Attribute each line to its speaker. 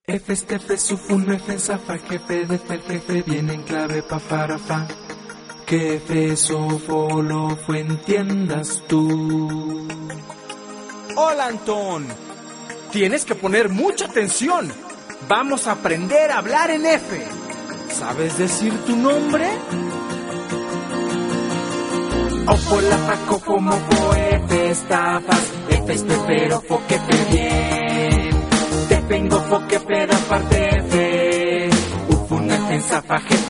Speaker 1: F, F, sufun, F, zafa, jefe, de jefe, viene en clave, pa, para, fa. Que F, sofo, lo fue, entiendas tú.
Speaker 2: Hola, Antón. Tienes que poner mucha atención. Vamos a aprender a hablar en F. ¿Sabes decir tu nombre?
Speaker 1: Ofo, la, fa, cofo, mofo, F, estafas, F, pero, fo, que te bien. Te vengo, fo, que peda, parte F. Ufun, F, zafa,